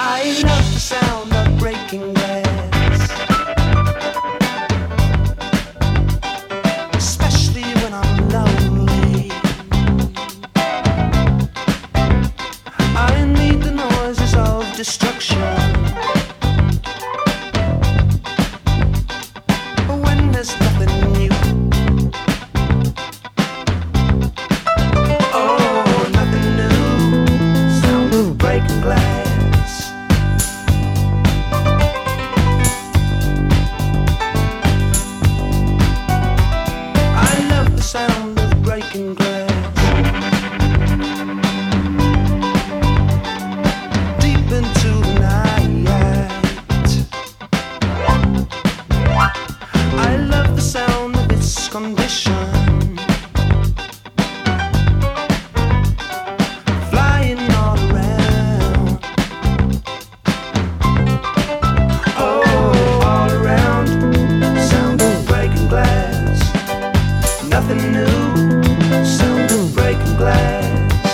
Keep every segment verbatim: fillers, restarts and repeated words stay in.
I love the sound of breaking glass, especially when I'm lonely. I need the noises of destruction, but when there's nothing new. Oh, nothing new, sound of breaking glass. Sound of breaking glass, deep into the night. I love the sound of its condition, flying all around. Oh, all around, sound of breaking glass. Nothing new, sound of breaking glass.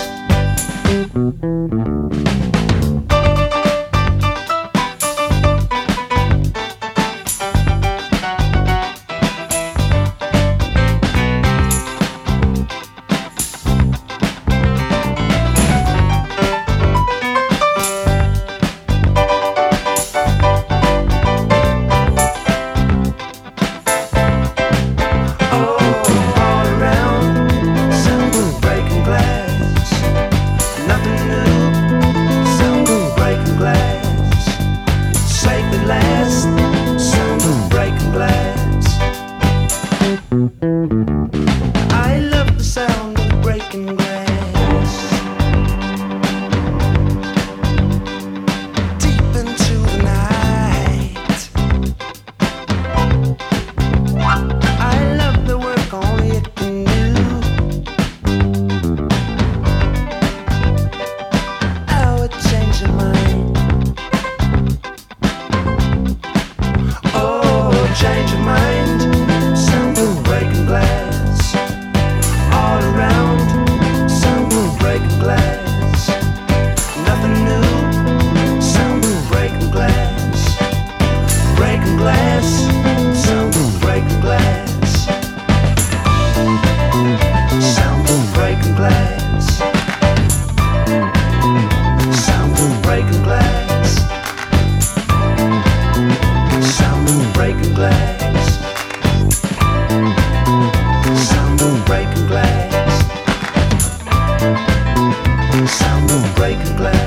I love the sound of breaking glass, deep into the night. I love the work only it can do. How it changed your mind. Oh, change your mind. Sound of breaking glass, all around. Sound of breaking glass, nothing new. Sound of breaking glass, breaking glass. Sound of breaking glass, sound of breaking glass, sound of breaking glass, sound of breaking glass. Sound of breaking glass, sound of breaking glass.